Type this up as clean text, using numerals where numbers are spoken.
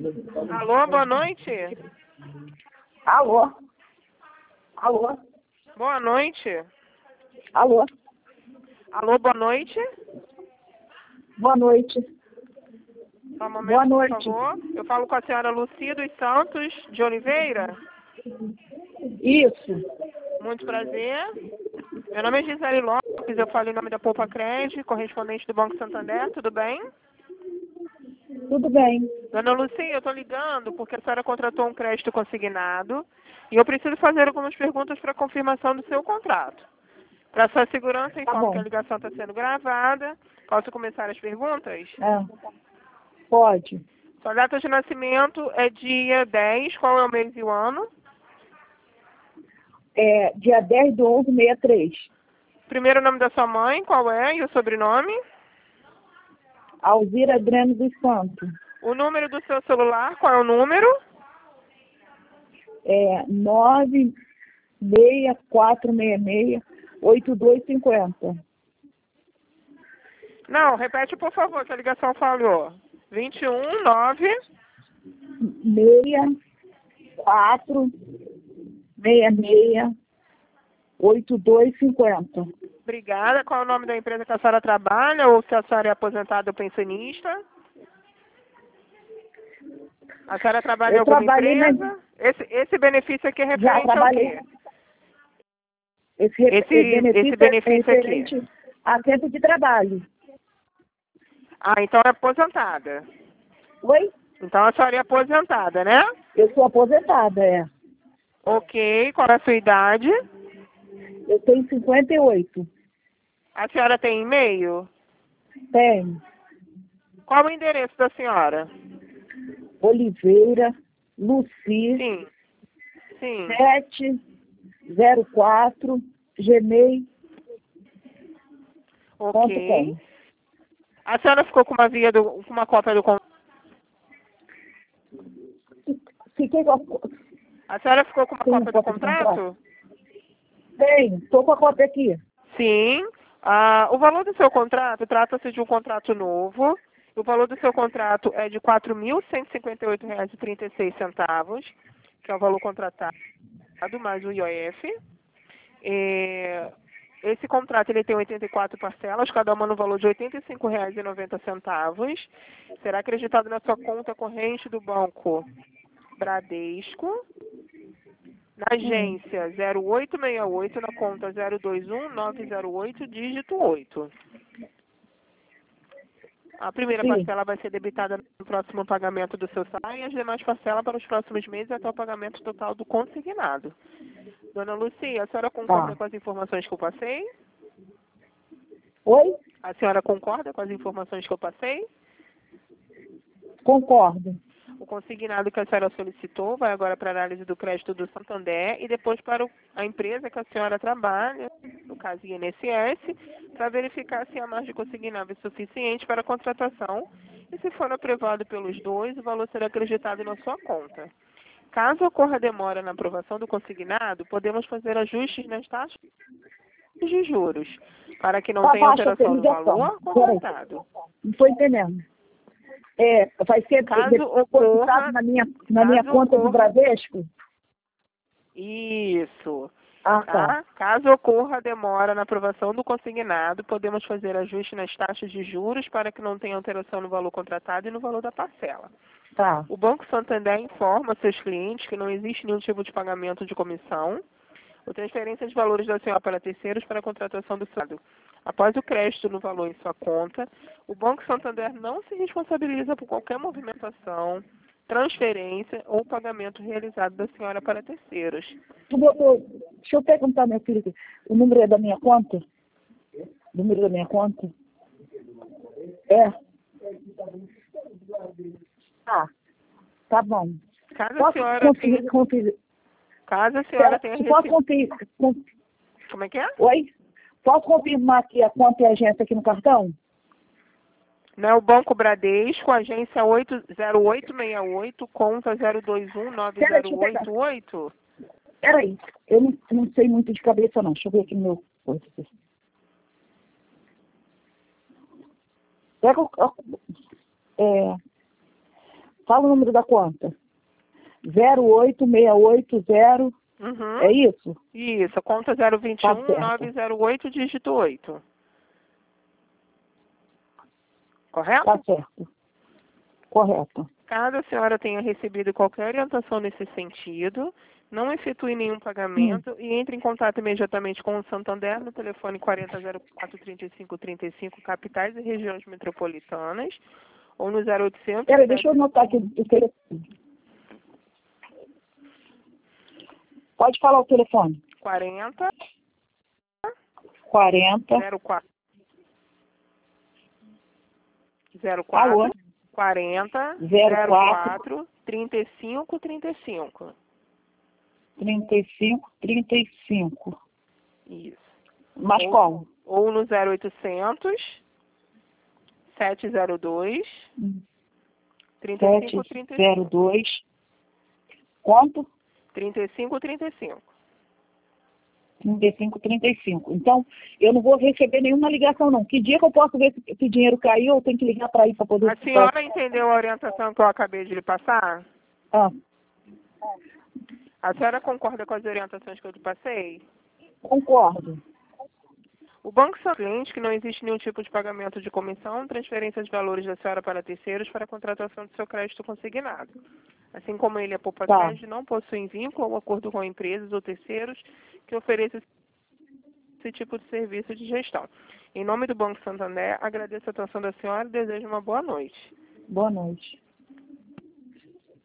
Alô, boa noite. Alô? Alô? Boa noite. Alô? Alô, boa noite. Boa noite. Só um momento, Boa noite. por favor. Eu falo com a senhora Lucia dos Santos de Oliveira. Isso. Muito prazer. Meu nome é Gisele Lopes, eu falo em nome da Poupa Crédito, correspondente do Banco Santander, tudo bem? Tudo bem. Dona Lucia, eu estou ligando porque a senhora contratou um crédito consignado e eu preciso fazer algumas perguntas para confirmação do seu contrato. Para sua segurança, informo bom. que a ligação está sendo gravada. Posso começar as perguntas? Pode. Sua data de nascimento é dia 10, qual é o mês e o ano? É dia 10/11/63. Primeiro nome da sua mãe, qual é? E o sobrenome? Alzira Adriano dos Santos. O número do seu celular, qual é o número? 96466-8250. Não, repete por favor, que a ligação falhou. 219. 6466-8250. Obrigada. Qual é o nome da empresa que a senhora trabalha? Ou se a senhora é aposentada ou pensionista? A senhora trabalha em Eu alguma trabalhei empresa? Esse benefício aqui é Já referente ao trabalhei. quê? Esse benefício é aqui. referente a tempo de trabalho. Ah, então é aposentada. Oi? Então a senhora é aposentada, né? Eu sou aposentada, Ok. Qual é a sua idade? Eu tenho 58. A senhora tem e-mail? Tenho. Qual o endereço da senhora? Oliveira, Luci, Sim. Sim. 704, gmail.com. Ok. A senhora ficou com com uma cópia do contrato? Fiquei com A senhora ficou com uma Tem cópia do cópia do contrato? contrato? Tenho, estou com a cópia aqui. Sim. O valor do seu contrato trata-se de um contrato novo. O valor do seu contrato é de R$ 4.158,36, que é o valor contratado, mais o IOF. Esse contrato ele tem 84 parcelas, cada uma no valor de R$ 85,90. Será acreditado na sua conta corrente do Banco Bradesco, na agência 0868, na conta 021908, dígito 8. A primeira Sim. parcela vai ser debitada no próximo pagamento do seu salário e as demais parcelas para os próximos meses até o pagamento total do consignado. Dona Lucia, a senhora concorda com as informações que eu passei? Oi? A senhora concorda com as informações que eu passei? Concordo. O consignado que a senhora solicitou vai agora para a análise do crédito do Santander e depois para a empresa que a senhora trabalha, no caso INSS, para verificar se a margem consignável é suficiente para a contratação e, se for aprovado pelos dois, o valor será acreditado na sua conta. Caso ocorra demora na aprovação do consignado, podemos fazer ajustes nas taxas de juros, para que não tenha Baixa a alteração no ligação. valor Peraí. contratado. Não estou entendendo. Vai ser Caso depositado ocorra, na minha caso conta do ocorra, Bradesco? isso. Ah, tá. Tá? Caso ocorra demora na aprovação do consignado, podemos fazer ajuste nas taxas de juros para que não tenha alteração no valor contratado e no valor da parcela. Tá. O Banco Santander informa seus clientes que não existe nenhum tipo de pagamento de comissão ou transferência de valores da senhora para terceiros para a contratação do saldo. Após o crédito no valor em sua conta, o Banco Santander não se responsabiliza por qualquer movimentação, transferência ou pagamento realizado da senhora para terceiros. Deixa eu perguntar, meu filho, o número da minha conta? O número da minha conta? Tá bom. Caso a Posso senhora tenha, caso a senhora tenha Posso recebido... conferir? Como é que é? Oi? Posso confirmar aqui a conta e a agência aqui no cartão? Não é o Banco Bradesco, agência 0868, conta 0219088? Peraí, eu não sei muito de cabeça não. Deixa eu ver aqui no meu... Fala o número da conta. 08680. Uhum. É isso? Isso, conta Tá 021 certo. 908, dígito 8. Correto? Tá certo. Correto. Caso a senhora tenha recebido qualquer orientação nesse sentido, não efetue nenhum pagamento e entre em contato imediatamente com o Santander no telefone 4004-3535, capitais e regiões metropolitanas, ou no 0800... Peraí, deixa eu anotar aqui o telefone. Pode falar o telefone. 40 40. 04 Alô? 40 04 04 35 35. 35. Isso. Mas como? Ou no 0800 702 35 35. 702. Quanto? 35 35. 35. Então, eu não vou receber nenhuma ligação, não. Que dia que eu posso ver se esse dinheiro caiu? Eu tenho que ligar para ir para poder... A senhora entendeu a orientação que eu acabei de lhe passar? Ah, A senhora concorda com as orientações que eu lhe passei? concordo. O banco só cliente que não existe nenhum tipo de pagamento de comissão, transferência de valores da senhora para terceiros para a contratação do seu crédito consignado. Assim como ele é poupa Tá. crédito, não possui vínculo ou acordo com empresas ou terceiros que ofereçam esse tipo de serviço de gestão. Em nome do Banco Santander, agradeço a atenção da senhora e desejo uma boa noite. Boa noite.